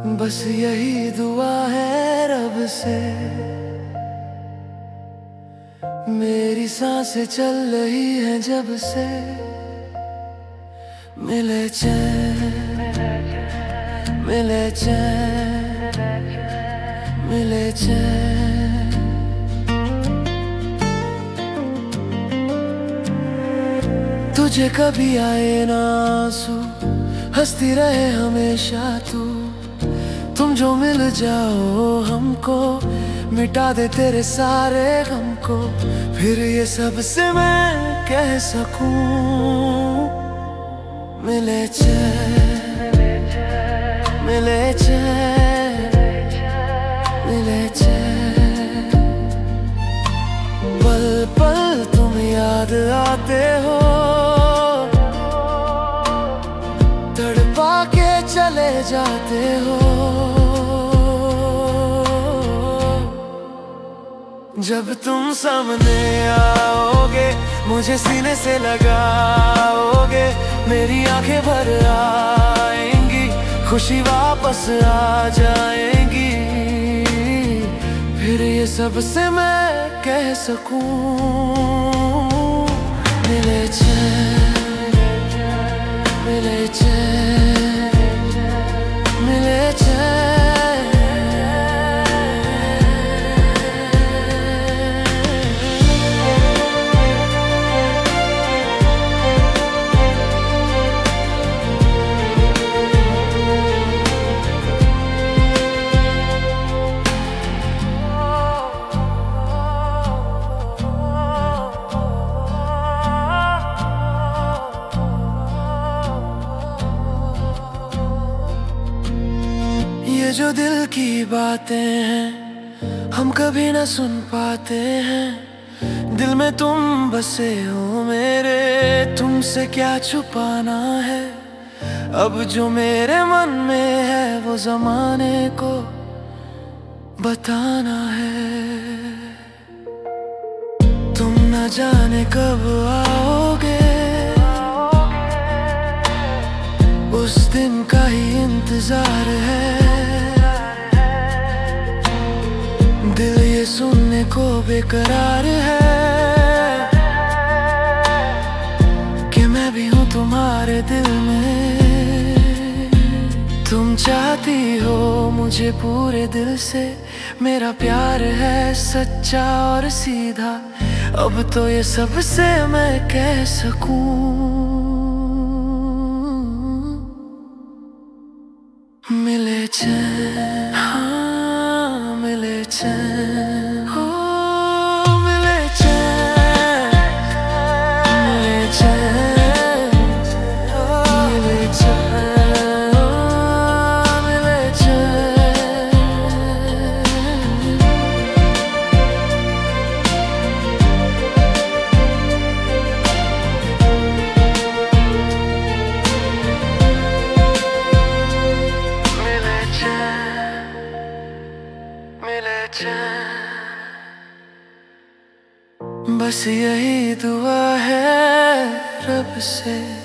बस यही दुआ है रब से। मेरी सांसें चल रही हैं जब से, मिले चैन मिले चैन मिले चैन। तुझे कभी आए ना आंसू, हंसती रहे हमेशा तू। तुम जो मिल जाओ हमको, मिटा दे तेरे सारे गम को। फिर ये सब से मैं कह सकूं, मिले चैन मिले चैन मिले चैन। पल पल तुम याद आते हो, तड़पा के चले जाते हो। जब तुम सामने आओगे, मुझे सीने से लगाओगे, मेरी आंखें भर आएंगी, खुशी वापस आ जाएंगी। फिर ये सब से मैं कह सकूं, मिले चैन मिले चैन मिले चैन। ये जो दिल की बातें हैं, हम कभी ना सुन पाते हैं। दिल में तुम बसे हो मेरे, तुमसे क्या छुपाना है। अब जो मेरे मन में है, वो जमाने को बताना है। तुम न जाने कब आओगे, उस दिन का ही इंतजार है। दिल ये सुनने को बेकरार है कि मैं भी हूँ तुम्हारे दिल में। तुम चाहती हो मुझे पूरे दिल से, मेरा प्यार है सच्चा और सीधा। अब तो ये सब से मैं कह सकूं, मिले चैन हाँ मिले चैन हो। मिले चैन मिले चैन मिले चैन मिले चैन। मिले चैन, बस यही दुआ है रब से।